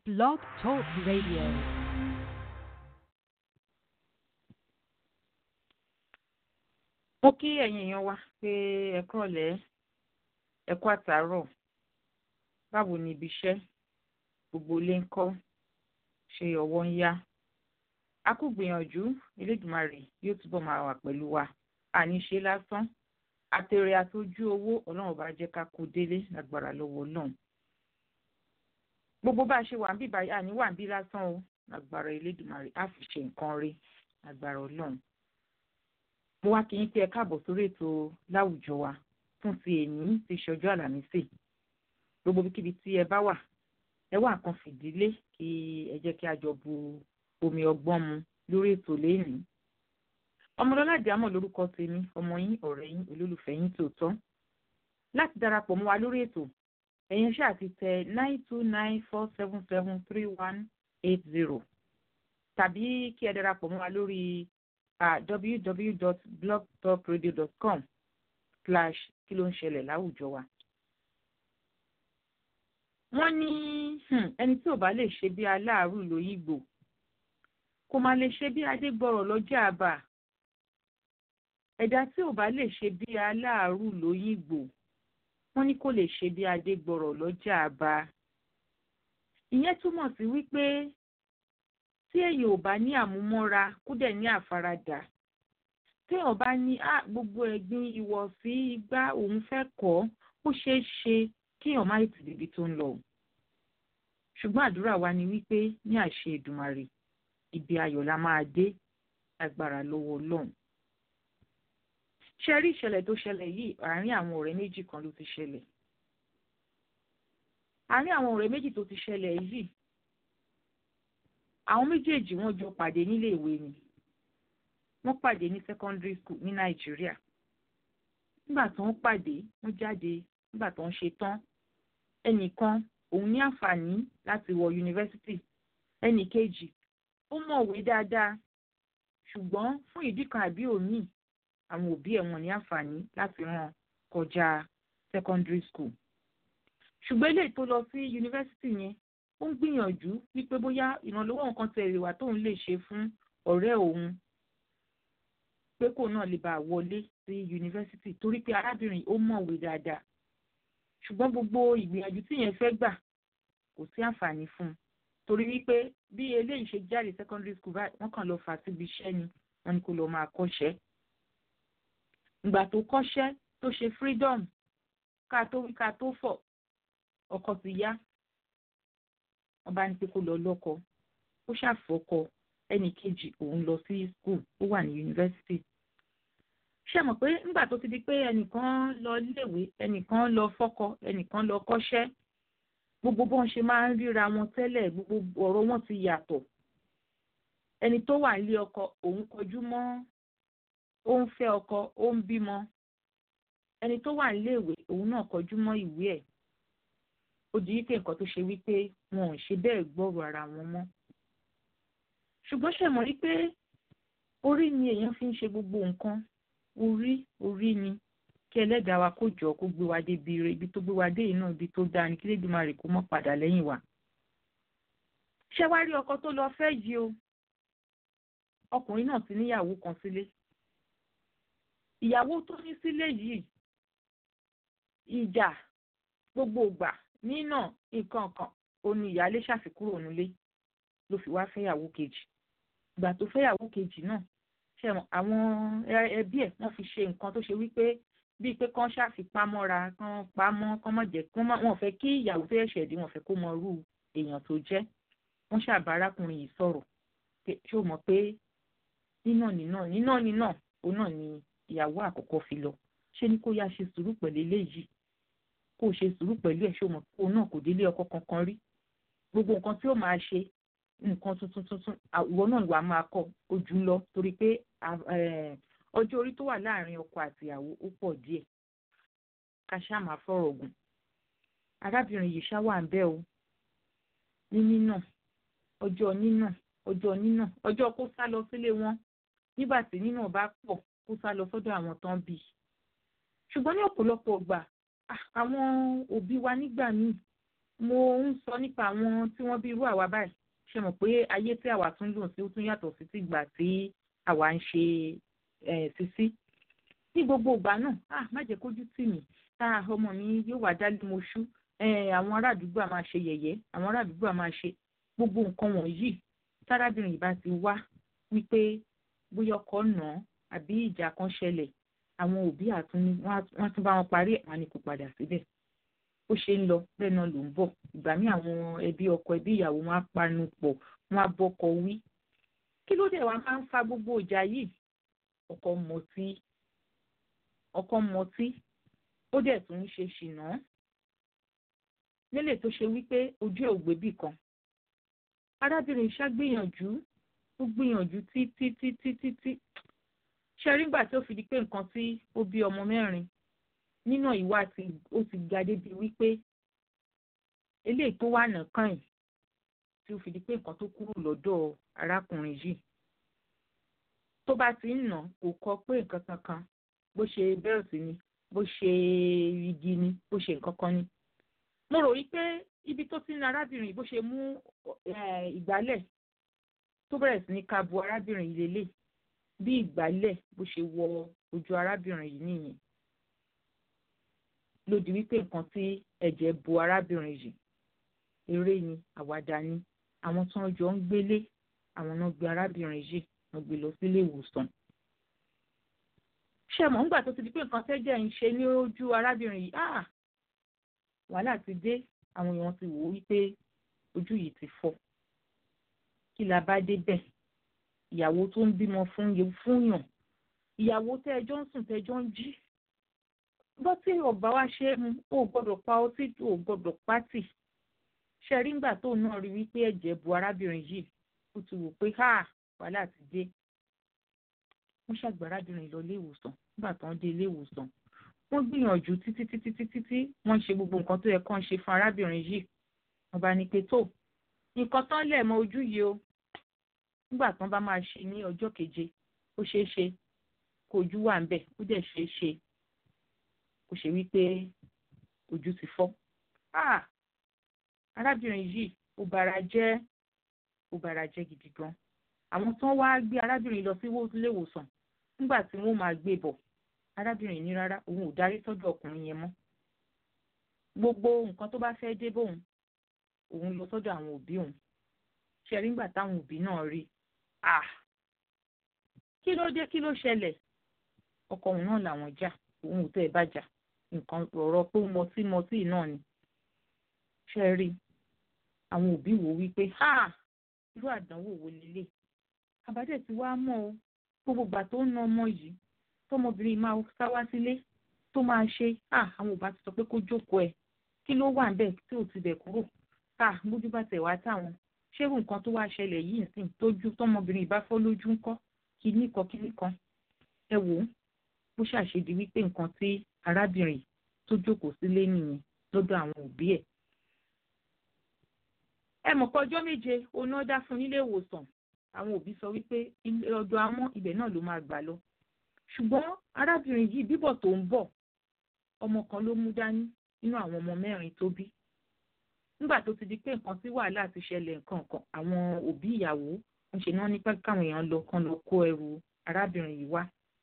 Blog Talk Radio. Mo kí ẹ̀yin èèyàn wa pé ẹ kúrọ̀lẹ́, ẹ kú àtàárọ̀, báwo ni ibi iṣẹ́, gbogbo ilé ń kọ́, ṣé ọwọ́ ń yá. A kú gbìyànjú, Elédùmarè yóò túbọ̀ máa wà pẹ̀lú wa. Àní ṣe lásán, àtèrè àtojú owó Ọlọ́run bá jẹ́ ká kó délé lágbára lọ́wọ́ Ọlọ́run. Gbogbo bá a ṣe wà ń bí báyìí, àní wà ń bí lásán o, lágbára Elédùmarè á fi ṣe nǹkan rí lágbára Ọlọ́run. Mo wá kí yín pé ẹ káàbọ̀ sórí ètò láwùjọ wa fún ti èní ti ṣọjọ́ àlàmísì. Gbogbo ibikíbi tí ẹ bá wà, ẹ wá nǹkan fìdílé kí ẹ jẹ́ kí a jọ bu omi ọgbọ́n mu lórí ètò lénìí. Ọmọlọ́lá Àdìámọ̀ lórúkọ tèmi, ọmọ yín, ọ̀rẹ́ yín, olólùfẹ́ yín tòótọ́. Láti darapọ̀ mọ́ wa lórí ètò, ẹ̀yin ṣáà ti tẹ 92947738180 tàbí kí ẹ darapọ̀ mọ́ wa lórí www.blogtalkradio.com/kílóńṣẹlẹ̀ láwùjọ wa. Wọ́n ní ẹni tí ò bá lè ṣe bí aláàrú lóyìnbó kò má lè ṣe bí adégbọrọ̀ lọ́jà àbà. Ẹ̀dá tí ò bá lè ṣe bí aláàrú lóyìnbó wọ́n ní kò lè ṣe bí adégbọrọ̀ lọ́jà àbá. Ìyẹn túmọ̀ sí wípé tí èèyàn ò bá ní àmúmọ́ra kó dẹ̀ ní àfaradà, tí èèyàn bá ní gbogbo ẹ̀gbin ìwọ̀sí igbá òun fẹ́ kọ́, ó ṣeé ṣe kí èèyàn má tètè débi tó ń lọ. Ṣùgbọ́n àdúrà wa ni wípé ní àṣẹ Èdùmàrè ibi ayọ̀ la máa dé agbára lọ́wọ́ Ọlọ́run. Ṣé rí ìṣẹ̀lẹ̀ tó ṣẹlẹ̀ yìí àárín àwọn ọ̀rẹ́ méjì kan ló ti ṣẹlẹ̀. Àárín àwọn ọ̀rẹ́ méjì tó ti ṣẹlẹ̀ yìí, àwọn méjèèjì wọ́n jọ pàdé nílé ìwé ni. Wọ́n pàdé ní secondary school ní Nàìjíríà. Nígbà tó ń pàdé, wọ́n jáde, nígbà tó ń ṣe tán, ẹnìkan òun ní àǹfààní láti wọ yunifásítì, ẹnìkejì ó mọ̀wé dáadáa, ṣùgbọ́n fún ìdí kan àbí òmíì àwọn òbí ẹ̀ wọ́n ní àǹfààní láti rán kọjá secondary school. Ṣùgbọ́n eléyìí tó lọ sí yunifásítì yẹn ó ń gbìyànjú wípé bóyá ìrànlọ́wọ́ nǹkan tẹ̀lé wà tóun lè ṣe fún ọ̀rẹ́ òun pé kò náà lè bá wọlé sí yunifásítì torí pé arábìnrin ó mọ̀wé dáadáa. Ṣùgbọ́n gbogbo ìgbìyànjú tí yẹn fẹ́ gbà kò sí àǹfààní fún un torí wípé bí eléyìí ṣe jáde secondary school báyìí wọ́n kàn lọ fà síbi iṣẹ́ ni wọ́n ní kó lọ máa kọ́ṣẹ́. Ìgbà tó kọ́ṣẹ́ tó ṣe freedom ká tó wí ká tó fọ̀ ọkọ ti yá, wọ́n bá ní pé kó lọ lọ́kọ, ó ṣàfọkọ, ẹnì kejì òun lọ sí school, ó wà ní yunifásitì. Ṣé mọ̀ pé nígbà tó ti di pé ẹnìkan lọ léèwé, ẹnìkan lọ fọ́kọ, ẹnìkan lọ kọ́ṣẹ́, gbogbo bọ́n ṣe máa ń ríra wọn tẹ́lẹ̀, gbogbo ọ̀rọ̀ wọn ti yàtọ̀. Ẹni tó wà nílé ọkọ òun kọjú mọ́, ó ń fẹ́ ọkọ, ó ń bímọ. Ẹni tó wà nílé ìwé òun náà kọjú mọ́ ìwé ẹ̀. Ó di wípé nǹkan tó ṣe wípé wọn ò ṣe bẹ́ẹ̀ gbọ́rọ̀ ara wọn mọ́. Ṣùgbọ́n ṣe mọ̀ wípé orí ni èèyàn fi ń ṣe gbogbo nǹkan. Orí ni kí Ẹlẹ́dàá wa kó jọ kó gbé wa dé ibi tó gbé wa dé yìí náà, ibi tó dáa ni kí Elédùmarè kó mọ́ padà lẹ́yìn wa. Ṣé wá rí ọkọ tó lọ fẹ́ yìí o? Ọkùnrin náà ti níyàwó kan sílé. Ìyàwó tó ní sílé yìí, ìjà gbogbo ìgbà nínà nǹkan kan ó ní ìyálé ṣàfikúrò nílé ló fi wá fẹ́yàwó kejì. Ìgbà tó fẹ́yàwó kejì náà ṣe àwọn ẹbí ẹ̀ wọ́n fi ṣe nǹkan tó ṣe wípé bíi pé kán ṣàfipámọ́ra, kán pamọ́, kán má jẹ́ wọ́n fẹ́ kí ìyàwó tó ṣẹ̀ṣẹ̀ dé, wọ́n fẹ́ kó mọ irú èèyàn tó jẹ́. Wọ́n ṣàbá arákùnrin yìí sọ̀rọ̀ pé ṣé o mọ̀ pé nínà òun náà ni ìyàwó àkọ́kọ́ fi lọ. Ṣé ní kó yá ṣe sùúrù pẹ̀lú eléyìí, kó ṣe sùúrù pẹ̀lú ẹ̀, ṣé o mọ̀ pé òun náà kò délé ọkọ kankan rí. Gbogbo nǹkan tí ó máa ṣe nǹkan tuntun ìwọ náà wàá máa kọ́ ojú lọ torí pé ọjọ́ orí tó wà láàrin ọkọ àti ìyàwó ó pọ̀ díẹ̀. Ká ṣáà máa fọ̀rọ̀ gùn. Arábìnrin yìí ṣá wà ń bẹ̀ o ní nínà, ọjọ́ kó sá lọ sílé wọn nígbà tí nínà bá pọ̀ kó sá lọ sọ́dọ̀ àwọn tán bí. Ṣùgbọ́n ní ọ̀pọ̀lọpọ̀ ìgbà àwọn òbí wa nígbà míì mo ń sọ nípa àwọn tí wọ́n bí irú àwa báyìí ṣe mọ̀ pé ayé tí àwa tún lò sí ó tún yàtọ̀ sí tìgbà tí àwa ń ṣe sísí ní gbogbo ìgbà náà má jẹ́ kójú tì mí ọmọ mi yóò wá dálé moṣú àwọn ará àdúgbò á máa ṣe yẹ̀yẹ́ àwọn ará àdúgbò á máa ṣe gbogbo nǹkan wọ̀nyí tárábìnrin yìí bá ti wá wípé bóyá ọkọ nà án àbí ìjà kan ṣẹlẹ̀ àwọn òbí wọ́n tún bá wọn parí wọn ni kò padà síbẹ̀ ó ṣe ń lọ bẹ́ẹ̀ náà ló ń bọ̀ ìgbà míì àwọn ẹbí ọkọ ẹbí ìyàwó wọn á panu pọ̀ wọn á bọ́kọ wí kí ló dé wá máa ń fa gbogbo ìjà yìí ọkọ mọtí ó dẹ̀ tún ń ṣe ṣìnà lélẹ̀ tó ṣe wípé ojú ẹ̀ ò gbébì kan arábìnrin ṣàgbìyànjú ó gbìyànjú títí ṣe rí nígbà tí ó fi di pé nǹkan tí ó bí ọmọ 4 nínú ìwà ó ti ga débi wípé eléyìí tó wà nìkan yìí tí ó fi di pé nǹkan tó kúrò lọ́dọ̀ arákùnrin yìí tó bá ti ń nà kò kọ pé nǹkan kankan bó ṣe bẹ́ẹ̀tì ni bó ṣe igi ni bó ṣe nǹkan kan ni mo rò wípé ibi tó ti ń arábìnrin bó ṣe mú ìgbálẹ̀ tó bẹ̀rẹ̀ sí ní ká bu arábìnrin yìí lélẹ̀ bí ìgbálẹ̀ bó ṣe wọ ojú arábìnrin yìí nìyẹn ló di wípé nǹkan tí ẹ̀jẹ̀ bu arábìnrin yìí eré ni àwàdà ni àwọn tí wọ́n jọ ń gbélé àwọn náà gbé arábìnrin yìí wọ́n gbé lọ sílé ìwòsàn ṣé mọ̀ nígbà tó ti di pé nǹkan tẹ́jẹ̀ ń ṣe ní ojú arábìnrin yìí wàhálà ti dé àwọn èèyàn ti wò ó wípé ojú yìí ti fọ́ kí la bá débẹ̀ ìyàwó tó ń bímọ fúnyàn ìyàwó tẹ́jọ́ ń sùn tẹ́jọ́ ń jí bọ́ tí ọba wa ṣe ó gbọ́dọ̀ pa ọtí ó gbọ́dọ̀ pátì ṣe rí ńgbà tó náà rí wípé ẹ̀jẹ̀ bu arábìnrin yìí ó ti wò pé wàhálà ti dé wọ́n ṣàgbé arábìnrin lọ ilé ìwòsàn nígbà tó ń dé ilé ìwòsàn wọ́n gbìyànjú títí wọ́n ṣe gbogbo nǹkan tó yẹ kán ṣe fún arábìnrin yìí wọ́n bá ní pé tó nǹkan tán lẹ̀ mọ́ ojú yìí o nígbà tán bá máa ṣe ní ọjọ́ keje ó ṣeé ṣe kó ojú wà ń bẹ̀ ó dẹ̀ ṣeé ṣe kó ṣe wípé ojú ti fọ́ arábìnrin yìí ó bara jẹ́ gidi gan àwọn tán wá gbé arábìnrin lọ sí ilé ìwòsàn nígbà tí wọ́n máa gbé bọ̀ arábìnrin ní rárá òun ò darí sọ́dọ̀ ọkùnrin yẹn mọ́ gbogbo nǹkan tó bá fẹ́ dé bóun òun lọ sọ́dọ̀ àwọn òbí òun ṣe rí nígbà táwọn òbí náà rí kí ló dé kí ló ṣẹlẹ̀ ọkọ òun náà làwọn jà òun ò tẹ́ ẹ bá jà nǹkan ọ̀rọ̀ pé mọtí náà ni ṣe rí àwọn òbí wò wípé irú àdánwò wo lélẹ̀ àbádẹ́ ti wá mọ́ o gbogbo ìgbà tó ń ná ọmọ yìí tọmọbìnrin máa sá wá sílé tó máa ṣe àwọn ò bá ti sọ pé kó jókòó ẹ̀ kí ló wà níbẹ̀ tí ò ti bẹ̀ kúrò mójú bá tẹ̀ wá táwọn ṣérù nǹkan tó wá ṣẹlẹ̀ yìí nsìn tójú tọmọbìnrin ìbá fọ́ lójú ńkọ́ kíní kan ẹ wò ó bó ṣàṣedí wípé nǹkan tí arábìnrin tó jókòó sílé nìyẹn lọ́dọ̀ àwọn òbí ẹ̀ ẹ mọ̀ pé ọjọ́ 7 oná dá fún nílé ìwòsàn àwọn òbí sọ wípé ọ̀dọ̀ àwọn ibẹ̀ náà ló máa gbà lọ ṣùgbọ́n arábìnrin yìí bíbọ̀ tó ń bọ̀ ọmọ kan ló mú dání nínú àwọn ọmọ 4 tó bí nígbà tó ti di pé nǹkan tí wàhálà ti ṣẹlẹ̀ nǹkan kan àwọn òbí ìyàwó ń ṣe náà nípa káwọn èèyàn lọ kó ẹrù arábìnrin yìí wá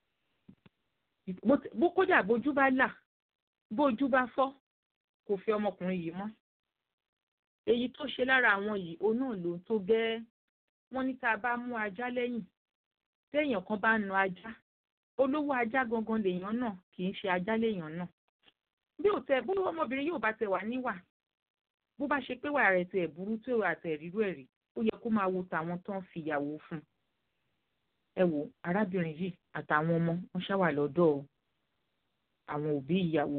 bó kódà bójú bá là bójú bá fọ́ kò fẹ́ ọmọkùnrin yìí mọ́ èyí tó ṣe lára àwọn yìí òun náà ló tó gẹ́ wọ́n ní tá a bá mú ajá lẹ́yìn téèyàn kan bá nu ajá olówó ajá gangan lèèyàn náà kì í ṣe ajá léèyàn náà bí ọmọbìnrin yóò bá tẹ wà níwà bó bá ṣe pé wà rẹ̀ tẹ̀ burú tó àtẹ̀rírú ẹ̀ rí ó yẹ kó máa wo tàwọn tó ń fìyàwó fún ẹ wò arábìnrin yìí àtàwọn ọmọ wọn ṣá wà lọ́dọ̀ àwọn òbí ìyàwó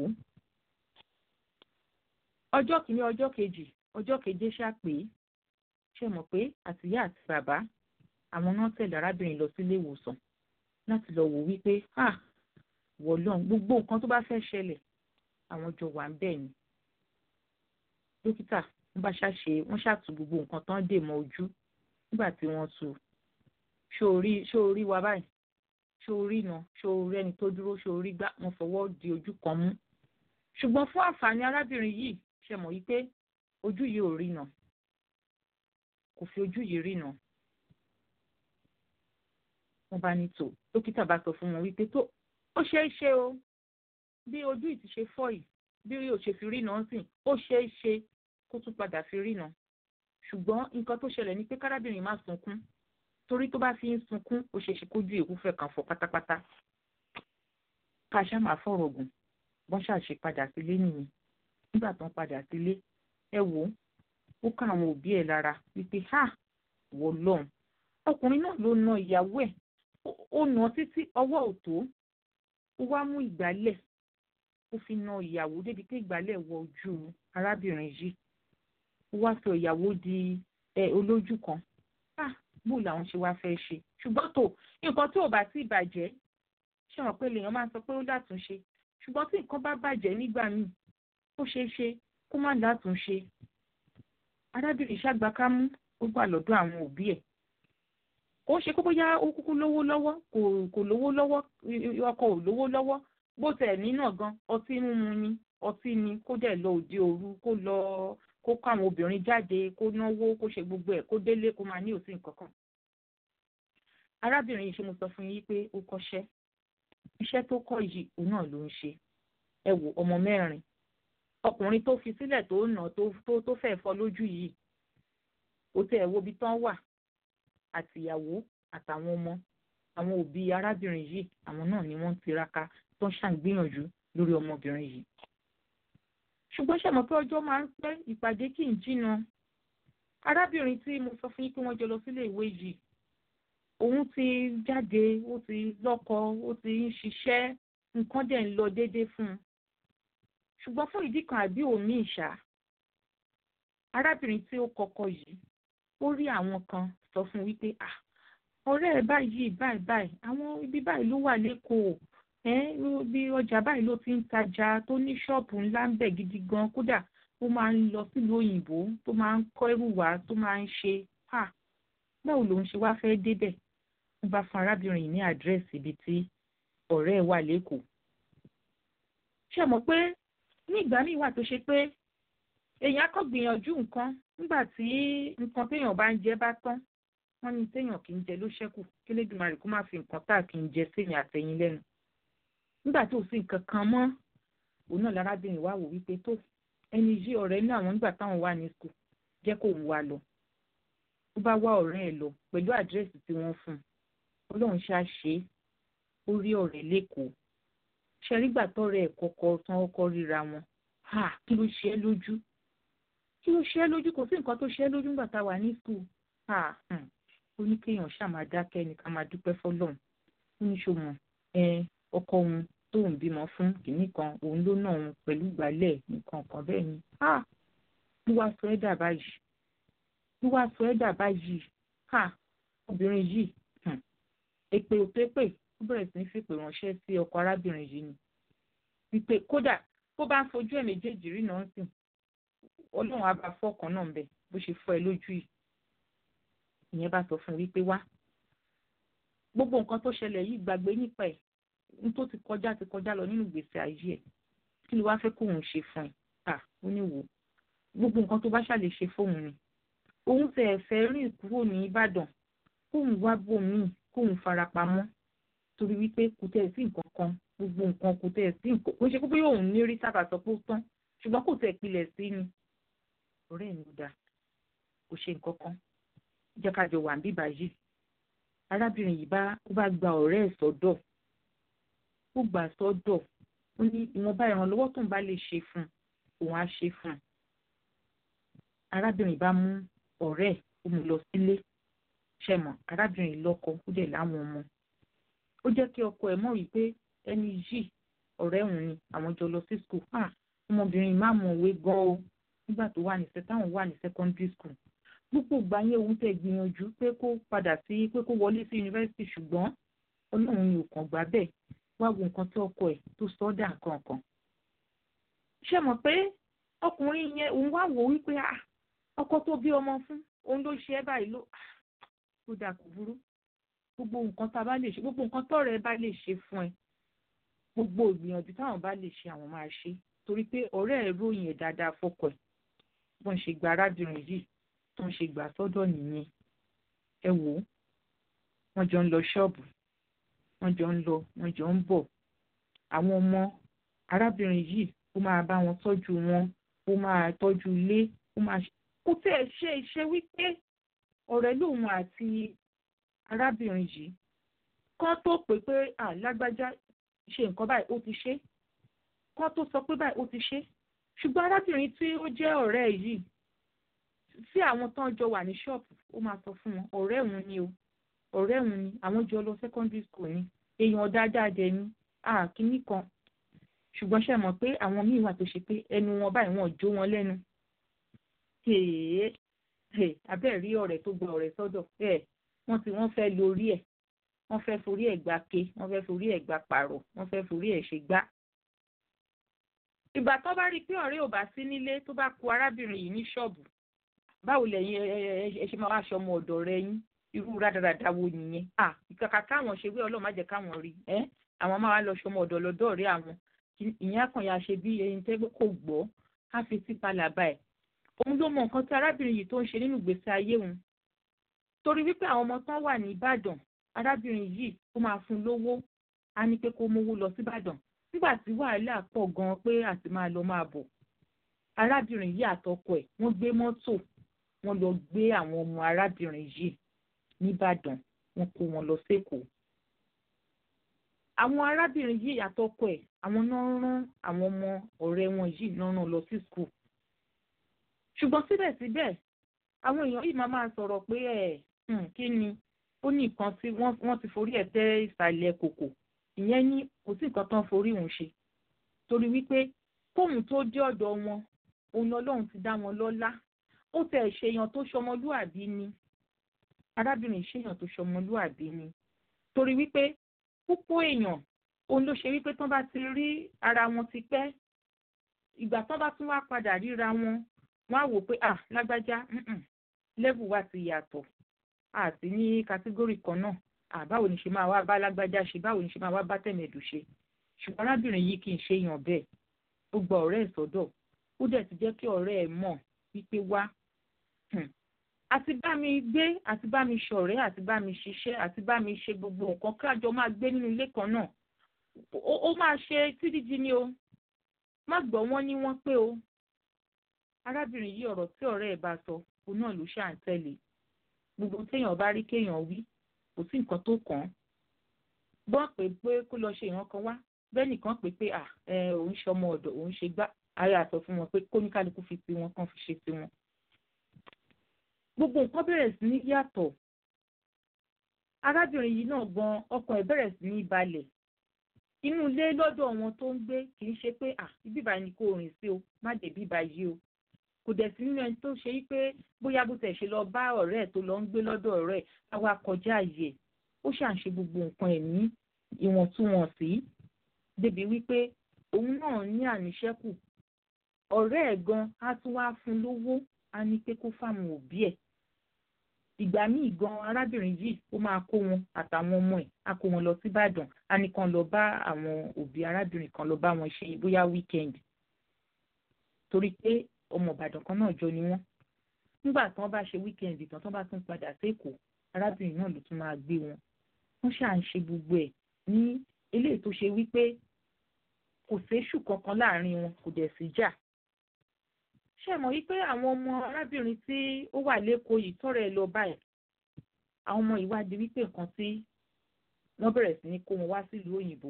ọjọ́ kìíní ọjọ́ kejì ọjọ́ keje ṣàpè ṣe mọ̀ pé àtìyá àti bàbá àwọn náà tẹ̀lé arábìnrin lọ sílé ìwòsàn láti lọ wò wípé wọ̀lọ́n gbogbo nǹkan tó bá fẹ́ ṣẹlẹ̀ àwọn jọ wà ń bẹ̀ ni dókítà wọ́n ṣàtú gbogbo nǹkan tán dè mọ́ ojú nígbà tí wọ́n tú ṣó rí wa báyìí ṣó rí iná ṣó rí ẹni tó dúró ṣó rí gbá wọn fọwọ́ di ojú kan mú ṣùgbọ́n fún àǹfààní arábìnrin yìí ṣe mọ̀ wípé ojú yìí ò rína, kò fi ojú yìí rína. wọ́n bá ní tó, dókítà bá sọ fún wọn wípé tó, ó ṣeé ṣe o, bí ojú yìí ti ṣe fọ́ yìí, bí ó ṣe fi rína sìn, ó ṣeé ṣe kó tún padà fi rína. ṣùgbọ́n nǹkan tó ṣẹlẹ̀ ni pé kárábìnrin má sunkún, torí tó bá fi ń sunkún ó ṣeé ṣe kójú èkú fẹ́ kàn fọ́ pátápátá. ká ṣá máa fọ̀rọ̀ gùn, bọ́n ṣàṣe padà sílé nìyí. nígbà tó ń padà sílé, ẹ wò ó ká àwọn òbí ẹ̀ lára wípé wò lọ́hùn, ọkùnrin náà ló na ìyàwó ẹ̀, ó nà títí ọwọ́ ò tó, ó wá mú ìgbálẹ̀ ó fi na ìyàwó débi pé ìgbálẹ̀ wọ ojú arábìnrin yìí, ó wá sọ ìyàwó di olójú kan. bó làwọn ṣe wá fẹ́ ṣe? ṣùgbọ́n tó, nǹkan tí ò bá ti bàjẹ́, ṣé wọn pé lèèyàn máa ń sọ pé ó látúnṣe, ṣùgbọ́n tí nǹkan bá bàjẹ́ nígbà míì ó ṣeé ṣe kó má látúnṣe. arábìnrin ṣàgbákámú, ó gbà lọ́dọ̀ àwọn òbí ẹ̀. kò ṣe kó bóyá ó kúkú lówó lọ́wọ́, kò lówó lọ́wọ́, ọkọ ò lówó lọ́wọ́, bó tẹ̀ ní náà gan ọtí mímu ni, ọtí ni, kó dẹ̀ lọ òde òru, kó kó àwọn obìnrin jáde, kó náwó, kó ṣe gbogbo ẹ̀, kó délé, kó máa ní òsì nǹkan kan. arábìnrin yìí, ṣe mo sọ fún yín pé ó kọ́ṣẹ́, iṣẹ́ tó kọ́ yìí òun náà ló ń ṣe. ẹ wò, ọmọ 4, ọkùnrin tó fi sílẹ̀ tó nà tó fẹ́ fọ́ lójú yìí, ó tẹ̀ wo ibi tán wà, àtìyàwó àtàwọn ọmọ, àwọn òbí arábìnrin yìí, àwọn náà ni wọ́n tiraka tó ń ṣàgbìyànjú lórí ọmọbìnrin yìí. ṣùgbọ́n ṣe mọ̀ pé ọjọ́ máa ń pẹ́, ìpàdé kì í jìnnà. arábìnrin tí mo sọ fún yín pé wọ́n jọ lọ sílé ìwé yìí, òun ti jáde, ó ti lọ́kọ, ó ti ń ṣiṣẹ́, nǹkan dẹ̀ ń lọ déédéé fún un. ṣùgbọ́n fún ìdí kan àbí òmíì ṣá, arábìnrin tí ó kọ́kọ́ yìí, ó rí àwọn kan sọ fún wípé ọ̀rẹ́ ẹ̀ báyìí báyìí, àwọn ibi báyìí ló wà lẹ́kọ̀ọ́, bí ọjà báyìí ló ti ń tajà, tó ní ṣọ́ọ̀bù ńlá ń bẹ̀ gidi gan, kódà ó máa ń lọ sílùú òyìnbó, tó máa ń kọ́ ẹrù wá, tó máa ń ṣe. báwo lòun ṣe wá fẹ́ débẹ̀? wọ́n bá fún arábìnrin yìí ní àdírẹ́sì ibi tí ọ̀rẹ́ ẹ̀ wà lẹ́kọ̀ọ́. ṣé mọ̀ pé ní ìgbà míì wà tó ṣe pé èèyàn kò gbìyànjú nǹkan, nígbà tí nǹkan téèyàn bá ń jẹ bá tán, wọ́n ní téèyàn kì í jẹ ló ṣẹ́kù, kí Elédùmarè kó má fi nǹkan tá kì í jẹ séèyàn àtẹ̀yìn lẹ́nu. nígbà tó sì nǹkan kan mọ́, òun náà lárábìnrin wá wò wípé tó, ẹni yí ọ̀rẹ́ ní àwọn nígbà táwọn wà ní skul, jẹ́ kó wá lọ. ó bá wá ọ̀rẹ́ ẹ̀ lọ pẹ̀lú àdírẹ́sì tí wọ́n fún un. Ọlọ́run ṣá ṣe é, ó rí ọ̀rẹ́ lẹ́kọ̀ọ́. ṣe rígbà tọ́rẹ́ ẹ̀ kọ́kọ́ tán ọkọ ríra wọn, kí ló ṣe é lójú? kí ló ṣe é lójú? kò sí nǹkan tó ṣe é lójú nígbà tá a wà ní skul. ó ní kéèyàn ṣáà máa dákẹ́ ní ká máa dúpẹ́ fọlọ́run. ó ní ṣòmọ̀ ọkọ òun tóun bímọ fún kìíní kan, òun ló náà òun pẹ̀lú ìgbálẹ̀ nǹkan kan bẹ́ẹ̀ ni. ló wá sọ ẹ́ dà báyìí, ló wá sọ ẹ́ dà báyìí. obìnrin yìí èpè òpépè ó bẹ̀rẹ̀ sí ní fìpè ránṣẹ́ sí ọkọ arábìnrin yìí ni. wípé kódà bó bá ń fojú ẹ̀ méjèèjì rí náà sìn, Ọlọ́run á bá fọ́ọ̀kan náà ń bẹ̀ bó ṣe fọ́ ẹ lójú yìí. ìyẹn bá sọ fún un wípé wá, gbogbo nǹkan tó ṣẹlẹ̀ yìí gbàgbé nípa ẹ̀, n tó ti kọjá lọ nínú ìgbésí ayé ẹ̀, kí ló wá fẹ́ kóun ṣe fún ẹ? ó ní wò, gbogbo nǹkan tó bá ṣàlè ṣe fóun ni. òun tẹ̀ fẹ́ rìn kúrò ní Ìbàdàn, kóun wá bòmíì, kóun farapamọ́, torí wípé kò tẹ̀ sí nǹkan kan, gbogbo nǹkan kò tẹ̀ sí nǹkan, kò ṣe pé òun ní rí sábà sọ pé ó tán, ṣùgbọ́n kò tẹ̀ pilẹ̀ sí ni. ọ̀rẹ́ mi dà, kò ṣe nǹkan kan, jẹ́ ká jọ wà ń bíbá yìí. arábìnrin yìí bá gba ọ̀rẹ́ ẹ̀ sọ́dọ̀, ó gbà sọ́dọ̀, ó ní ìwọ̀nba ìrànlọ́wọ́ tóun bá lè ṣe fún un, òun á ṣe fún un. arábìnrin bá mú ọ̀rẹ́ ẹ̀, ó mú lọ sílé. ṣẹ̀mọ̀, arábìnrin lọ́kọ, ó dẹ̀ láwọn ọmọ. ó jẹ́ kí ọkọ ẹ̀ mọ̀ wípé ẹni yìí ọ̀rẹ́ òun ni, àwọn jọ lọ sí skul. ọmọbìnrin má mọ̀ òwe gan o, nígbà tó wà ní táwọn wà ní secondary school. gbogbo ìgbà yẹn òun tẹ̀ gbìyànjú pé kó padà sí, pé kó wọlé sí yunifásitì, ṣùgbọ́n Ọlọ́run ni ò kàn gbà bẹ́ẹ̀. wá wo nǹkan tí ọkọ ẹ̀ tó sọ́dà nǹkan kan. ṣé mọ̀ pé ọkùnrin yẹn òun wá wò wípé ọkọ tó bí ọmọ fún òun ló ṣe é báyìí ló dà kò burú. gbogbo nǹkan tá a bá lè ṣe, gbogbo nǹkan tọ́rẹ́ bá lè ṣe fún ẹ, gbogbo ìgbìyànjú táwọn bá lè ṣe àwọn máa ṣe, torí pé ọ̀rẹ́ ẹ̀ ròyìn ẹ̀ dáadáa fọ́kọ ẹ̀. bọ́n ṣe gba arábìnrin yìí tó ń ṣe gbà sọ́dọ̀ nìyẹn. Ẹ wò ó, wọ́n jọ ń lọ ṣọ́ọ̀bù, wọ́n jọ ń lọ, wọ́n jọ ń bọ̀. Àwọn ọmọ arábìnrin yìí ó máa bá wọn tọ́jú wọn, ó máa tọ́jú ilé, ó máa kó tẹ̀ ṣe wípé ọ̀rẹ́ lòun àti arábìnrin yìí kán tó pé lágbájá ṣe nǹkan báyìí ó ti ṣe, kán tó sọ pé báyìí ó ti ṣe. Ṣùgbọ́n arábìnrin tí ó jẹ́ ọ̀rẹ́ yìí tí àwọn tán jọ wà ní ṣọ́ọ̀bù ó máa sọ fún wọn ọ̀rẹ́ òun ni o, ọ̀rẹ́ òun ni, àwọn jọ lọ secondary school ni, èèyàn dáadáa dẹ ni, kínní kan. Ṣùgbọ́n ṣe mọ̀ pé àwọn míì wà tó ṣe pé ẹnu wọn báyìí wọn jó wọn lẹ́nu. Abẹ́ẹ̀ rí ọ̀rẹ́ tó gba ọ̀rẹ́ sọ́dọ̀ wọ́n fẹ́ lórí ẹ̀, wọ́n fẹ́ forí ẹ̀ gbá ké, wọ́n fẹ́ forí ẹ̀ gbá pààrọ̀, wọ́n fẹ́ forí ẹ̀ ṣe gbá. Ìgbà tó bá rí i pé ọ̀rẹ́ ò bá sí nílé tó bá kù arábìnrin yìí ní ṣọ́ọ̀bù, báwo lẹ̀yin ẹ ṣe máa wá aṣọ ọmọ ọ̀dọ̀ rẹ yín, irú rádaràda wo nìyẹn? Ìkàkà káwọn ṣe wé Ọlọ́run má jẹ́ káwọn rí àwọn máa wá lọ ṣọmọ ọ̀dọ̀ lọ́dọ̀ ọ̀rẹ́ àwọn, ìyẹn àkànyà ṣe bí ẹni tẹ́gbẹ́ kò gbọ́ á fi sí palàbà ẹ̀. Òun ló mọ nǹkan tí arábìnrin yìí tó ń ṣe nínú ìgbésí ayé òun. Torí wípé àwọn ọmọ tán wà ní Ìbàdàn, arábìnrin yìí ó máa fún lówó, á ní pé kó mówó lọ sí Ìbàdàn. Nígbà tí wàhálà pọ̀ gan-an pé àti máa lọ máa bọ̀, arábìnrin yìí àtọkọ ẹ̀ wọ́n gbé mọ́tò, wọ́n lọ gbé àwọn ọmọ arábìnrin yìí nìbàdàn, wọ́n kó wọn lọ sékòó. Àwọn arábìnrin yìí àtọkọ ẹ̀ àwọn náà rán àwọn ọmọ ọ̀rẹ́ wọn yìí náà rán lọ sí skul. Ṣùgbọ́n síbẹ̀síbẹ̀ àwọn èèyàn yìí máa sọ̀rọ̀ pé kí ni ó ní nǹkan tí wọ́n ti forí ẹ̀ tẹ́ ìsàlẹ̀ kòkò, ìyẹn ní kò sí nǹkan tán forí òun ṣe. Torí wípé kóhun tó dé ọ̀dọ̀ wọn òun Ọlọ́run ti dá wọn lọ́lá, ó tẹ̀ ṣèyàn tó ṣọmọlúàbí ni, arábìnrin ṣèyàn tó ṣọmọlúàbí ni. Torí wípé púpọ̀ èèyàn òun ló ṣe wípé tán bá ti rí ara wọn ti pẹ́, ìgbà tán bá tún wá padà ríra wọn, wọ́n á wò pé lágbájá level wa ti yàtọ̀, àti ní kátígórì kan náà, báwo ni ṣe máa wá bá lágbájá ṣe, báwo ni ṣe máa wá bá tẹ̀mẹ̀dù ṣe. Ṣùgbọ́n arábìnrin yìí kì í ṣe èèyàn bẹ́ẹ̀, ó gba ọ̀rẹ́ ẹ̀ sọ́dọ̀, ó dẹ̀ ti jẹ́ kí ọ̀rẹ́ ẹ̀ mọ̀ wípé wá àti bá mi gbé, àti bá mi ṣọ̀rẹ́, àti bá mi ṣiṣẹ́, àti bá mi ṣe gbogbo nǹkan kájọ máa gbé nínú ilé kan náà, ó máa ṣe tídíjí ni o, má gbọ́ wọ́n ní wọ́n pé o. Arábìnrin yìí ọ̀rọ̀ tí ọ̀rẹ́ ẹ̀ bá sọ òun náà ló ṣáà ń tẹ̀lé. Gbogbo téèyàn bá rí kéèyàn wí kò sí nǹkan tó kàn án. Gbọ́n pé kó lọ ṣe ìran kan wá, bẹ́ẹ̀ nìkan pé òun ṣe ọmọ ọ̀dọ̀, òun ṣe gbá, ayé àsọ fún wọn pé kóníkálukú fi tiwọn kan fi ṣe tiwọn. Gbogbo nǹkan bẹ̀rẹ̀ sí ní yàtọ̀. Arábìnrin yìí náà gan ọkàn ẹ̀ bẹ̀rẹ̀ sí ní balẹ̀. Inú ilé lọ́dọ̀ wọn tó ń gbé kì í ṣe pé ibi báyìí ni kò rìn sí o, má dé bí báyìí o. Kò dẹ̀ sí nínú ẹni tó ṣe wípé bóyá bó tẹ̀ ṣe lọ bá ọ̀rẹ́ ẹ̀ tó lọ ń gbé lọ́dọ̀ ọ̀rẹ́ ẹ̀ àwa kọjá àyè. Ó ṣàǹṣe gbogbo nǹkan ẹ̀ ní ìwọ̀ntúnwọ̀nsí débi wípé òun náà ní àníṣẹ́kù. Ọ̀rẹ́ ẹ̀ gan á tún wá fún lówó, á ní pé kó fáwọn òbí ẹ̀. Ìgbà míì gan arábìnrin yìí ó máa kó wọn àtàwọn ọmọ ẹ̀ á kó wọn lọ sí Ìbàdàn, á ní kan lọ bá àwọn òbí arábìnrin kan lọ bá wọn ṣe bóyá weekend. Torí pé ọmọ Ìbàdàn kan náà jọ ni wọ́n. Nígbà tí wọ́n bá ṣe weekend tán tán bá tún padà sékòó, arábìnrin náà ló tún máa gbé wọn. Wọ́n ṣáà ń ṣe gbogbo ẹ̀ ní eléyìí tó ṣe wípé kò séṣù kankan láàrin wọn, kò dẹ̀ sí jà. Ṣé mọ̀ wípé àwọn ọmọ arábìnrin tí ó wà lÉkòó yìí tọ́rẹ̀ ẹ lọ báyìí, àwọn ọmọ ìwádìí wípé nǹkan tí wọ́n bẹ̀rẹ̀ sí ní kó wọn wá sílùú òyìnbó,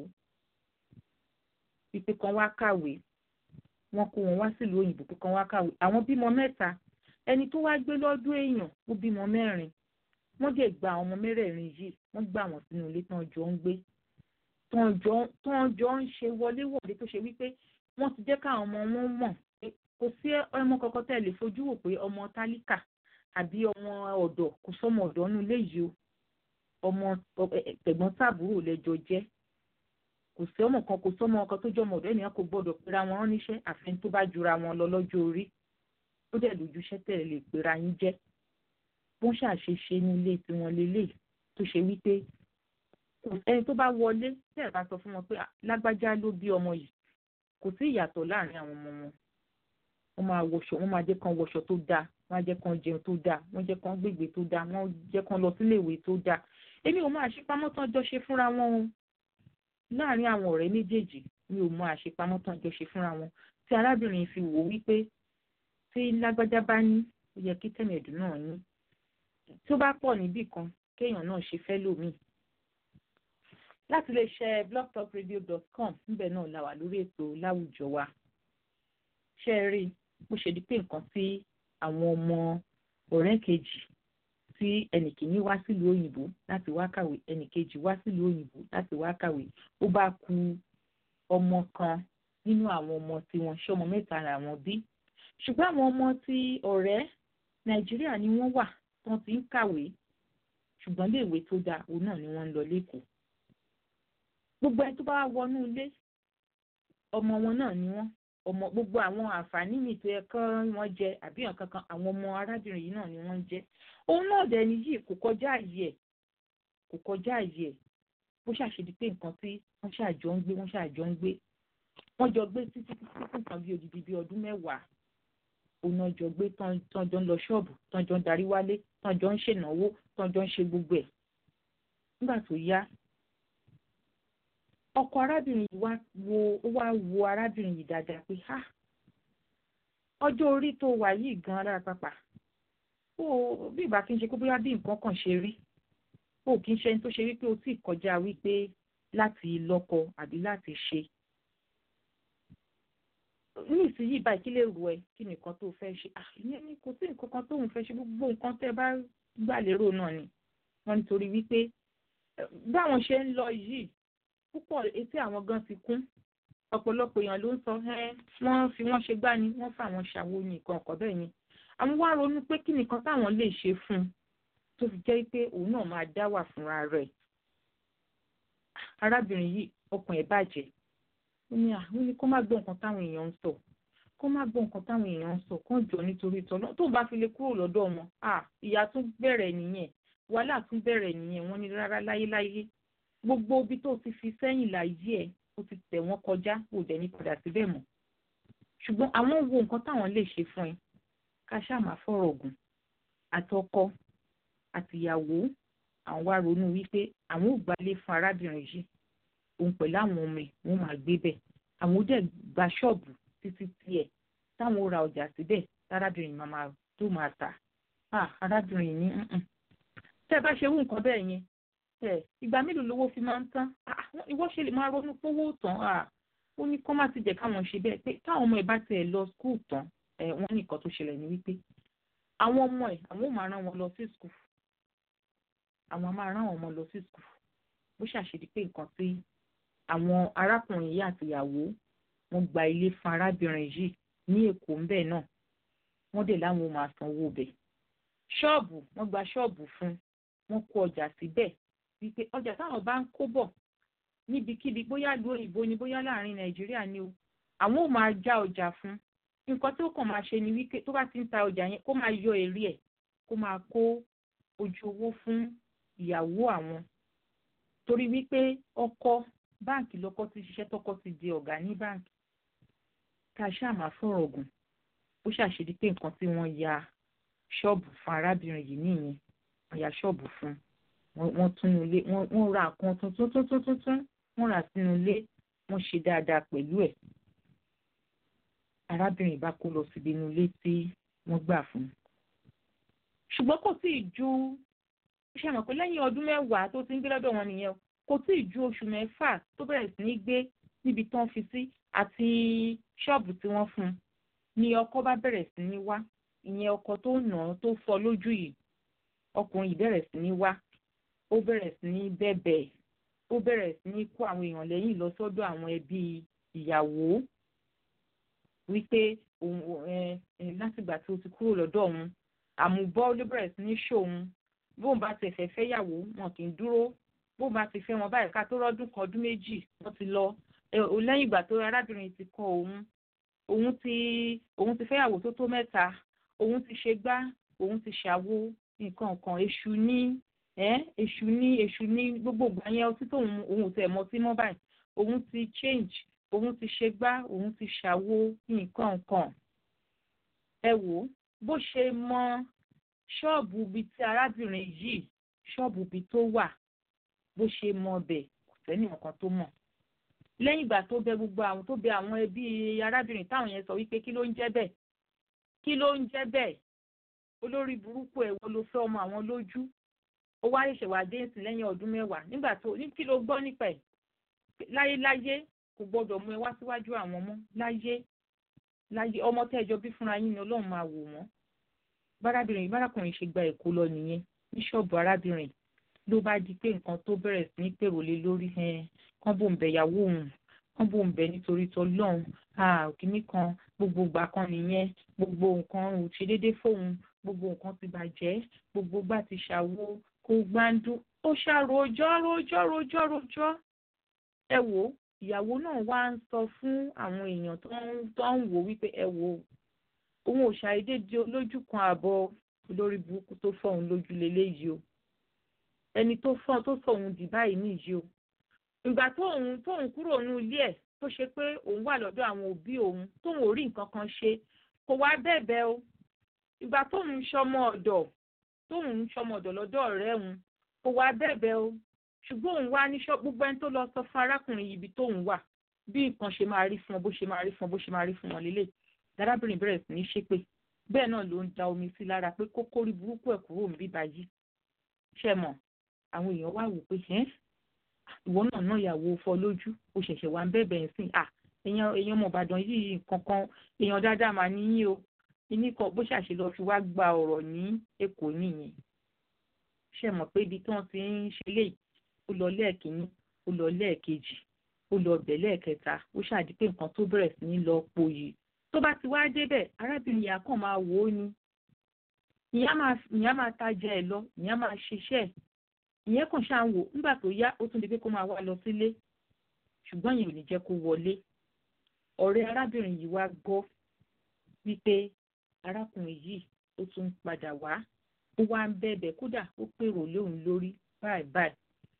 wípé kan wá kàwé, wọ́n kó wọn wá sílùú òyìnbó pé kan wá kàwé. Àwọn bímọ 3, ẹni tó wá gbé lọ́dún èèyàn ó bímọ 4. Wọ́n dẹ̀ gba àwọn ọmọ 4 yìí, wọ́n gbà wọ́n sínú ilé tán jọ ń gbé, tán jọ ń ṣe wọléwọ̀de tó ṣe wípé wọ́n ti jẹ́ káwọn ọmọ wọn mọ̀ pé kò sí ọmọ kankan tẹ́ lè fojú wò pé ọmọ tálíkà àbí ọmọ ọ̀dọ̀, kò sọ́mọ ọ̀dọ̀ nínú ilé yìí o, ọmọ tẹ̀gbọ́n tàbúrò lẹ́jọ jẹ́. Kò sí ọmọ kan, kò sọ́mọ ọkọ tó jọmọ ọ̀dọ̀ ènìyàn kò gbọ́dọ̀ pera wọn rán níṣẹ́ àfẹn tó bá jura wọn lọ lọ́jọ́ orí. Ó dẹ̀ lójúṣẹ́ tẹ̀ lè pera yín jẹ́. Wọ́n ṣàṣeṣe ní ilé tiwọn lélẹ̀ tó ṣe wípé ẹni tó bá wọlé tẹ̀ bá sọ fún wọn pé lágbájá ló bí ọmọ yìí, kò sí ìyàtọ̀ láàrin àwọn ọmọ wọn. wọ́n máa wọṣọ, wọ́n máa jẹ́ kán wọṣọ tó dáa, wọ́n á jẹ́ kán jẹun tó dáa, wọ́n jẹ́ kán gbègbè tó dáa, wọ́n jẹ́ kán lọ sílé ìwé tó dáa. Èmi ò mọ àṣepamọ́ tán jọ ṣe fúnra wọn o. Láàárín àwọn ọ̀rẹ́ méjèèjì mi ò mọ àṣepamọ́ tán jọ ṣe fúnra wọn tí arábìnrin fi wò wípé tí lágbájá bá ní ó yẹ kí tẹ̀mẹ̀dù náà ní. Tó bá pọ̀ níbì kan kéèyàn náà ṣe fẹ́ lòmíì. Láti lè ṣe blogtalkradio.com níbẹ̀ náà la wà lórí ètò láwùjọ wa. Ṣé ẹ rí bó ṣe di pé nǹkan tí àwọn ọmọ ọ̀rẹ́ kejì tí ẹnì kìíní wá sílùú òyìnbó láti wá kàwé, ẹnì kejì wá sílùú òyìnbó láti wá kàwé, ó bá kù ọmọ kan nínú àwọn ọmọ tí wọ́n ṣe ọmọ mẹ́ta làwọn bí. Ṣùgbọ́n àwọn ọmọ tí ọ̀rẹ́ Nàìjíríà ni wọ́n wà tán ti ń kàwé, ṣùgbọ́n léèwé tó dáa òun náà ni wọ́n ń lọ lÉkòó. Gbogbo ẹni tó bá wọnú ilé ọmọ wọn náà ni wọ́n, ọmọ gbogbo àwọn àǹfààní mi tó yẹ kán wọ́n jẹ àbí nǹkan kan àwọn ọmọ arábìnrin yìí náà ni wọ́n ń jẹ. Òun náà dẹ̀ ni yìí kò kọjá àyè ẹ̀, kò kọjá àyè ẹ̀. Bó ṣàṣedí pé nǹkan tí wọ́n ṣàjọ ń gbé, wọ́n jọ gbé títí nǹkan bí odidi bí ọdún mẹ́wàá. Òun náà jọ gbé tán jọ ń lọ ṣọ́ọ̀bù, tán jọ ń darí wálé, tán jọ ń ṣènáwó, tán jọ ń ṣe gbogbo ẹ̀. Nígbà tó yá, ọkọ arábìnrin yìí wá wo arábìnrin yìí dáadáa pé ọjọ́ orí tó wà yìí gan-an lára pàpà bí ìbá kí n ṣe pé bóyá bí nǹkan kan ṣe rí kí n ṣe ẹni tó ṣe wípé o tí kọjá wípé láti lọ́kọ àbí láti ṣe. Ní ìsinyìí báyìí kí lè rò ẹ́ kí nìkan tó fẹ́ ṣe ìyẹn ni kò sí nǹkan kan tóun fẹ́ ṣe, gbogbo nǹkan tẹ́ bá gbà lérò náà ni wọ́n nítorí wípé báwọn ṣe ń lọ yìí púpọ̀ etí àwọn gan ti kún. Ọ̀pọ̀lọpọ̀ èèyàn ló ń sọ wọ́n fi wọ́n ṣe gbá ni, wọ́n fà wọ́n ṣàwo ní nǹkan ọ̀kọ̀ bẹ́ẹ̀ ni. Àwọn wá ronú pé kí nìkan táwọn lè ṣe fún un tó fi jẹ́ pé òun náà máa dá wà fúnra rẹ̀. Arábìnrin yìí ọkàn ẹ̀ bàjẹ́. Ó ní kó má gbọ́ nǹkan táwọn èèyàn ń sọ, kán jọ nítorí ìtọ́nà tó bá fi lè kúrò lọ́dọ̀ wọn. Ìyà tún bẹ̀rẹ̀ nìyẹn, wàhálà tún bẹ̀rẹ̀ nìyẹn. Wọ́n ní rárá láyéláyé gbogbo ibi tó ti fi sẹ́yìn láyé ẹ̀ ó ti tẹ̀ wọ́n kọjá, kò dẹ̀ ní padà síbẹ̀ mọ́. Ṣùgbọ́n àwọn wo nǹkan táwọn lè ṣe fún ẹ ká ṣáà máa fọ̀rọ̀ ògùn. Àtọkọ àtìyàwó àwọn wá ronú wípé àwọn ò gbalé fún arábìnrin yìí, òun pẹ̀lú àwọn ọmọ ẹ̀ wọ́n máa gbé bẹ̀. Àwọn ó dẹ̀ gba ṣọ́ọ̀bù títí tiẹ̀ táwọn ó ra ọjà síbẹ̀ tárábìnrin tó máa tà. Arábìnrin ní tẹ́ bá ṣe wú nǹkan bẹ́ẹ̀ yẹn ìgbà mélòó lówó fi máa ń tán? Ìwọ ṣe lè máa ronú pówó tán. Ó ní kó má ti jẹ́ káwọn ṣe bẹ́ẹ̀ pé táwọn ọmọ ẹ̀ bá tiẹ̀ lọ skul tán wọ́n ní nǹkan tó ṣẹlẹ̀ ní wípé àwọn ọmọ ẹ̀ àwọn ò máa rán wọn lọ sí skul. Bó ṣàṣedí pé nǹkan tí àwọn arákùnrin yìí àtìyàwó wọ́n gba ilé fún arábìnrin yìí ní Èkó ńbẹ̀ náà, wọ́n dẹ̀ láwọn ò máa sanwó bẹ̀. Ṣọ́ọ̀bù wọ́n gba ṣọ́ọ̀bù fún, wọ́n kó ọjà síbẹ̀ wípé ọjà táwọn bá ń kó bọ̀ níbikíbi bóyá ìlú òyìnbó ni bóyá láàrin Nàìjíríà ni o, àwọn ò máa já ọjà fún. Nǹkan tó kàn máa ṣe ni wípé tó bá ti ń ta ọjà yẹn kó máa yọ èrè ẹ̀, kó máa kó ojú owó fún ìyàwó àwọn. Torí wípé ọkọ báǹkì lọkọ ti ṣiṣẹ́ tọkọ ti di ọ̀gá ní báǹkì. Ká ṣáà máa fọ̀rọ̀ ògùn. Ó ṣàṣedí pé nǹkan tí wọ́n ya ṣọ́ọ̀bù fún arábìnrin yìí nìyẹn. Wọ́n ya ṣọ́ọ̀bù fún wọ́n tún ilé, wọ́n ra nǹkan tuntun wọ́n rà sínú ilé, wọ́n ṣe dáadáa pẹ̀lú ẹ̀. Arábìnrin bá kó lọ síbi inú ilé tí wọ́n gbà fún. Ṣùgbọ́n kò tíì ju ṣe mọ̀ pé lẹ́yìn ọdún mẹ́wàá tó ti ń gbé lọ́dọ̀ wọn nìyẹn, kò tíì ju oṣù mẹ́fà tó bẹ̀rẹ̀ sí ní gbé níbi tán fi sí àti ṣọ́ọ̀bù tí wọ́n fún un ni ọkọ bá bẹ̀rẹ̀ sí ní wá. Ìyẹn ọkọ tó nà án tó fọ́ lójú yìí, ọkùnrin yìí bẹ̀rẹ̀ sí ní wá. Ó bẹ̀rẹ̀ sí ní bẹ̀bẹ̀, ó bẹ̀rẹ̀ sí ní kó àwọn èèyàn lẹ́yìn lọ sọ́dọ̀ àwọn ẹbí ìyàwó wípé látìgbà tí ó ti kúrò lọ́dọ̀ òun àmúbọ́ ló bẹ̀rẹ̀ sí ní ṣòun. Bóun bá ti fẹ́ yàwó wọn kì í dúró, bóun bá ti fẹ́ wọn báyìí ká tó rọ́dún kan ọdún méjì wọ́n ti lọ. Lẹ́yìn ìgbà tó arábìnrin ti kọ òun ti fẹ́yàwó tó mẹ́ta, òun ti ṣe gbá, òun ti ṣàwo nǹkan kan, èṣù ní gbogbo ìgbà yẹn ọtí tóun òun tẹ̀ mọ́ sí mọ́ báyìí, òun ti change, òun ti ṣe gbá, òun ti ṣàwo nǹkan kan. ẹ wò ó bó ṣe mọ ṣọ́ọ̀bù ibi tí arábìnrin yìí ṣọ́ọ̀bù ibi tó wà bó ṣe mọ ọbẹ̀ kò sẹ́ni ọ̀kan tó mọ̀. lẹ́yìn ìgbà tó bẹ gbogbo àwọn tó bẹ àwọn ẹbí arábìnrin táwọn yẹn sọ wípé kí ló ń jẹ́ bẹ́ẹ̀ kí ló ń jẹ́ bẹ́ẹ̀ olórí burúkú ẹ̀ wo ló fẹ́ ọmọ àwọn lójú ó wá ṣẹ̀ṣẹ̀ wá dé ìsìn lẹ́yìn ọdún mẹ́wàá nígbà tó ní kí ló gbọ́ nípa ẹ̀ láyé kò gbọ́dọ̀ mú ẹ wá síwájú àwọn ọmọ láyé ọmọ tẹ́jọ bí fúnra yín ni Ọlọ́run máa wò wọ́n. bárakùnrin ṣe gba Èkó lọ nìyẹn ní ṣọ́ọ̀bù arábìnrin ló bá di pé nǹkan tó bẹ̀rẹ̀ sí ní pèrò lé lórí kán bò ń bẹ ìyàwó òun kán bò ń bẹ nítorí tọlọ́run kìíní kan gbogbo ìgbà kan nìyẹn gbogbo nǹkan ò ṣe déédé fóun gbogbo nǹkan ti bàjẹ́ gbogbo gbà ti ṣàwo kó gbáǹdú ó ṣàròjọ́ ẹ wò ìyàwó náà wá ń sọ fún àwọn èèyàn tó ń wò wípé ẹ wò òun ò ṣàìdé di olójú kan àbọ̀ olórí burúkú tó fọ́ òun lójú leléyìí o ẹni tó sọ òun dì báyìí nìyí o ìgbà tóun kúrò nínú ilé ẹ̀ tó ṣe pé òun wà lọ́dọ̀ àwọn òbí òun tóun ò rí nǹkan kan ṣe kò wá bẹ̀bẹ̀ o ìgbà tóun ń ṣọmọ ọ̀dọ̀ lọ́dọ̀ ọ̀rẹ́ òun kò wá bẹ̀bẹ̀ o ṣùgbọ́n òun wá ní gbogbo ẹni tó lọ sọ fún arákùnrin yìí ibi tóun wà bí nǹkan ṣe máa rí fún ọ bó ṣe máa rí fún wọn lélẹ̀ dárábìnrin bẹ̀rẹ̀ sí ní ṣépè bẹ́ẹ̀ náà ló ń da omi sí lára pé kókó rí burúkú ẹ̀ kúrò níbí báyìí ṣe mọ̀ àwọn èèyàn wá wò pé ìwọ náà ìyàwó fọ́ lójú ó ṣẹ̀ṣẹ̀ wá ń bẹ̀bẹ̀ sí èèyàn ọmọ Ìbàdàn yìí kankan èèyàn dáadáa máa níyìn o iní kan bó ṣàṣe lọ fi wá gba ọ̀rọ̀ ní Èkó nìyẹn ṣe mọ̀ pé ibi tí wọ́n ti ń ṣe léyìí ó lọ lẹ́ẹ̀kínní ó lọ lẹ́ẹ̀kejì ó lọ bẹ̀ lẹ́ẹ̀kẹta ó ṣàdí pé nǹkan tó bẹ̀rẹ̀ sí ní lọ po yìí tó bá ti wá débẹ̀ arábìnrin yà kàn máa wò ó ni ìyá máa tajà ẹ̀ lọ ìyá máa ṣiṣẹ́ ìyẹn kàn ṣáà ń wò nígbà tó yá ó tún di pé kó máa wá lọ sílé ṣùgbọ́n yìí ò ní jẹ́ kó wọlé ọ̀rẹ́ arábìnrin yìí wá gbọ́ wípé arákùnrin yìí ó tún padà wá ó wá ń bẹ̀bẹ̀ kódà ó pèrò lóhùn lórí báyìí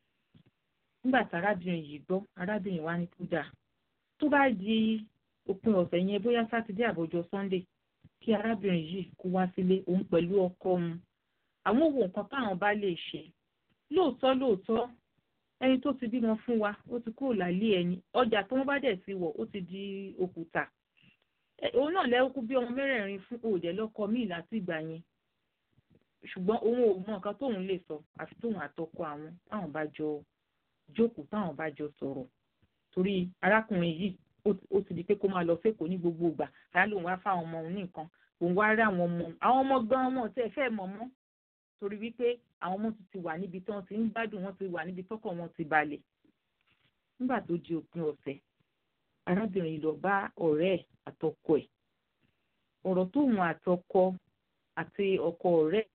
nígbà tí arábìnrin yìí gbọ́ arábìnrin wá ní kódà tó bá di òpin ọ̀sẹ̀ yẹn bóyá sátidé àbọ̀jọ́ sunday kí arábìnrin yìí kó wá sílé òun pẹ̀lú ọkọ òun àwọn òwò nǹkan táwọn bá lè ṣe lóòótọ́ ẹni tó ti bímọ fún wa ó ti kúrò lálé ẹni ọjà tó wọ́n bá dẹ̀ ti wọ̀ ó ti di òkúta òun náà lẹ́kú bí ọmọ mẹ́rẹ̀ẹ̀rin fún òòdẹ lọ́kọ míì láti ìgbà yẹn ṣùgbọ́n òun ò mọ nǹkan tóun lè sọ àfi tóun àtọkọ àwọn táwọn bá jọ jókòó táwọn bá jọ sọ̀rọ̀ torí arákùnrin yìí ó ti di pé kó máa lọ fẹ́kọ̀ọ́ ní gbogbo ìgbà àyà lòun wá fáwọn ọmọ òun ní nǹkan òun wá rí àwọn ọmọ gan wọn tẹ́ fẹ́ mọ̀ mọ́ torí wípé àwọn ọmọ ti wà níbi tí wọ́n ti ń gbádùn wọ́n ti wà níbi tọ́kọ̀ wọn ti balẹ̀ nígbà tó di òpin ọ̀sẹ̀ arábìnrin lọ bá ọ̀rẹ́ ẹ̀ àtọkọ ẹ̀ ọ̀rọ̀ tóun àtọkọ àti ọkọ ọ̀rẹ́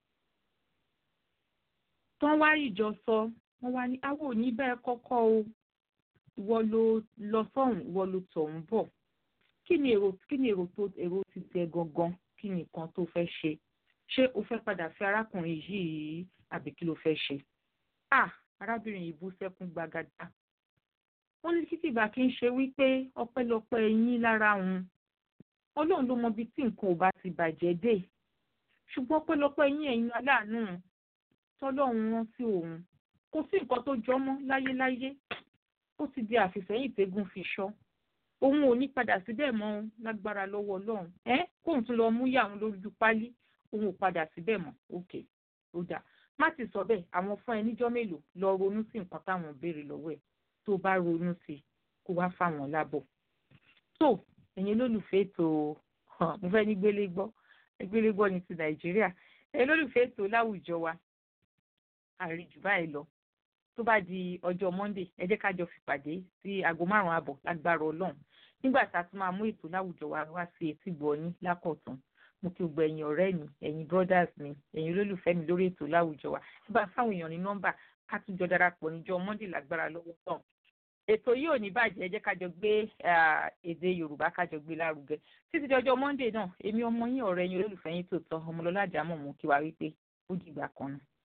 tán wá ìjọ sọ wọ́n wá ní àwọn ò ní bẹ́ẹ̀ kọ́kọ́ o ìwọ ló lọ sọ́hùn ìwọ ló tọ̀hún bọ̀ kí ni èrò ti tẹ gangan kí ni nǹkan tó fẹ́ ṣé o fẹ́ padà fẹ́ arákùnrin yìí àbí kí ló fẹ́ ṣe arábìnrin yìí bú sẹ́kún gbagada wọ́n ní títí ìgbà kí n ṣe wípé ọpẹ́lọpẹ́ yín lára òun Ọlọ́run ló mọ ibi tí nǹkan ò bá ti bàjẹ́ dé ṣùgbọ́n ọpẹ́lọpẹ́ yín ẹ̀yin aláàánú tọ́lọ́run rán sí òun kò sí nǹkan tó jọ mọ́ láyéláyé ó ti di àfìsẹ́yìn tẹ́gùn fi ṣọ́ òun ò ní padà síbẹ̀ mọ́ lágbára lọ́wọ́ Ọlọ́run kóun tún lọ mú yà òun lójú pálí òun ò padà síbẹ̀ mọ́ òkè ó dà má ti sọ bẹ́ẹ̀ àwọn fún ẹ níjọ́ mélòó lọ ronú sí nǹkan táwọn béèrè lọ́wọ́ ẹ̀ tó bá ronú sí i kó wá fáwọn lábọ̀ tó ẹ̀yin olólùfẹ́ ètò mo fẹ́ ní gbélégbọ́ ní ti Nàìjíríà ẹ̀yin olólùfẹ́ ètò láwùjọ wa àríjù báyìí lọ tó bá di ọjọ́ Monday ẹ jẹ́ ká jọ fìpàdé sí aago 5:00 àbọ̀ lágbára Ọlọ́run nígbà tá a tún máa mú ètò láwùjọ wa wá sí etí gbọ́ yín lákọ̀tún mo kí gbogbo ẹ̀yin ọ̀rẹ́ mi ẹ̀yin brothers mi ẹ̀yin olólùfẹ́ mi lórí ètò láwùjọ wa bá fáwọn èèyàn ní nọ́mbà ká tún jọ darapọ̀ níjọ́ Monday lágbára lọ́wọ́ náà ètò yìí ò ní bàjẹ́ ẹ jẹ́ ká jọ gbé èdè Yorùbá ká jọ gbé lárugẹ títí di ọjọ́ Monday náà èmi ọmọ yín ọ̀rẹ́ yín olólùfẹ́ yín tòótọ́ Ọmọlọ́lá Àjàmọ̀ mú kí wa wípé ó dìgbà kan náà.